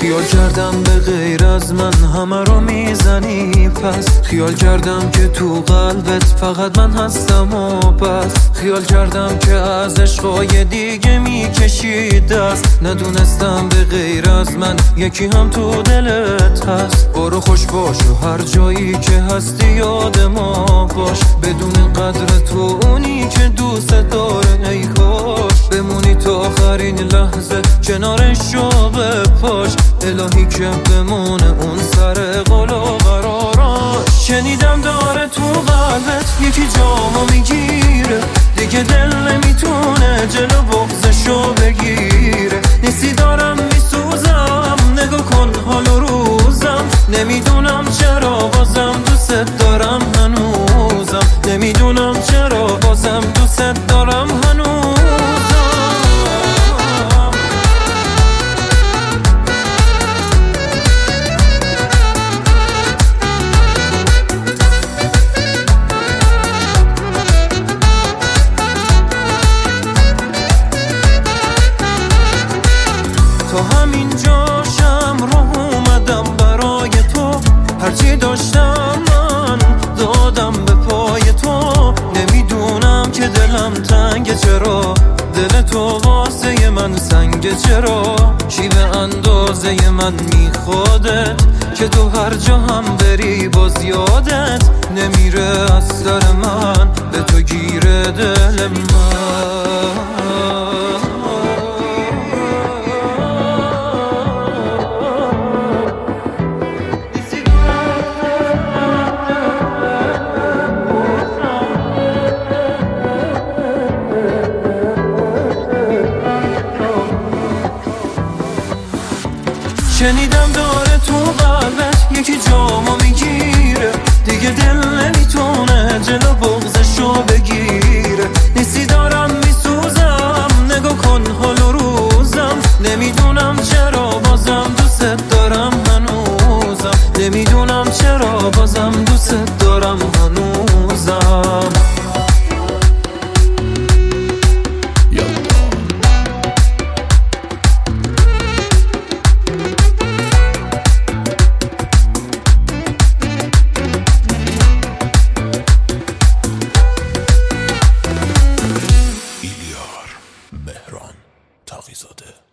خیال کردم به غیر از من همه رو میزنی، پس خیال کردم که تو قلبت فقط من هستم و بس. خیال کردم که از عشقای دیگه میکشی دست، ندونستم به غیر از من یکی هم تو دلت هست. برو خوش باش و هر جایی که هستی یاد ما باش، بدون قدر تو اونی که دوست داره ای کاش بمونی تا آخرین لحظه کنارش رو بپاش. الهی که بمونه اون سر قول و قراراش. شنیدم داره تو قلبت یکی جامو میگیره، دیگه دل نمیتونه جلو بغضشو بگیره. نیستی دارم میسوزم، نگاه کن حال و روزم. نمیدونم چرا بازم دوست دارم هنوزم، نمیدونم چرا بازم دوست دارم هنوزم. تا همین جاشم رو اومدم برای تو، هرچی داشتم من دادم به پای تو. نمیدونم که دلم تنگه چرا، دل تو واسه من سنگه چرا. چی به اندازه من میخوادت که تو هر جا هم بری باز یادت نمیره از سر من به تو گیره دل من. شنیدم داره تو قلبت یکی جامو میگیره، دیگه دل نمیتونه جلو بغضشو بگیره. نیستی دارم میسوزم، نگاه کن حال و روزم. نمیدونم چرا بازم دوست دارم هنوزم، نمیدونم چرا بازم دوست دارم هنوزم. مهران تقی‌زاده.